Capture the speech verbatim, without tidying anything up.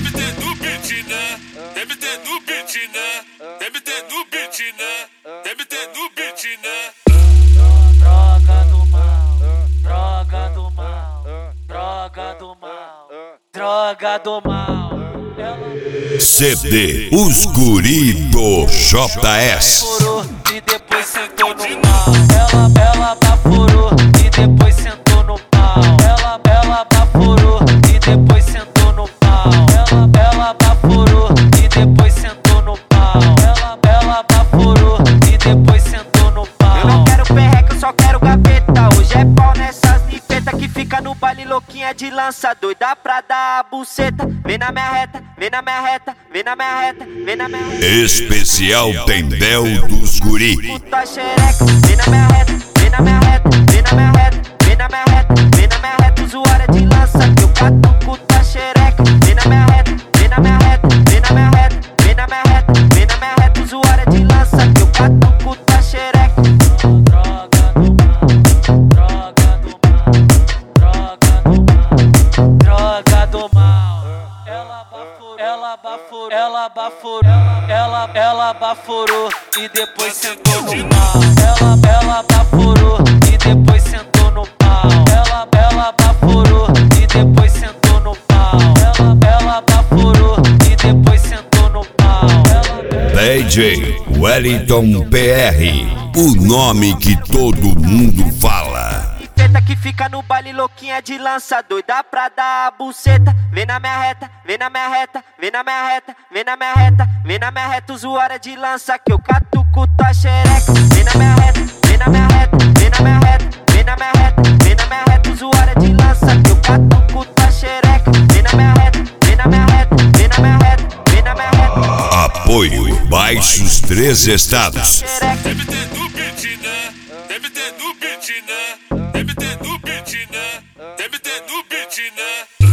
Deve ter no beat, né? Deve ter no beat, né? Deve ter no beat, né? Deve ter no beat, né? Droga do mal, droga do mal, droga do mal, droga do mal. C D Os Guri do J S. Furou e depois sentou no pau. Ela, ela baforou e depois sentou no pau. Ela, ela baforou e depois sentou no pau. Ela, ela baforou e depois sentou no pau. Ela, ela baforou e depois sentou no pau. Eu não quero perreca, eu só quero gaveta. Hoje é pau nessas nifetas que fica no baile louquinha de lança. Doida pra dar a buceta. Vem na minha reta, vem na minha reta, vem na minha reta, vem na minha reta. Especial Tendel dos Guri. Puta xereca, vem na minha reta, vem na minha reta, vem na minha reta, vem na minha reta, vem na minha reta, usuária de lança, que eu catuco tá xereca, vem na minha reta, vem na minha reta, vem na minha reta, vem na minha reta, vem na minha reta, usuária de lança, que eu catuco tá xereca. Droga do mal, droga do mal, droga do mal, droga do mal. Ela baforou, ela baforou, ela baforou, ela, ela baforou e depois sentou no pau. Ela, ela baforou e depois sentou no pau. Ela, ela baforou e depois sentou no pau. Ela, ela baforou e depois sentou no pau. D J Wellington P R, o nome que todo mundo fala. Nifeta que fica no baile louquinha de lança. Doida pra dar a buceta. Vem na minha reta, vem na minha reta, vem na minha reta, vem na minha reta, vem na minha reta, usuária de lança, que eu catuco tua xereca. Vem na minha reta, vem na minha reta, vem na minha reta, vem na minha reta, vem na minha reta, usuária de lança, que eu catuco tua xereca. Vem na minha reta, vem na minha reta, vem na minha reta, vem na minha reta. Apoio Baixos Três Estados. Deve ter no beat, né? Deve ter no beat, né? Deve ter no beat, né? Deve ter no beat, né?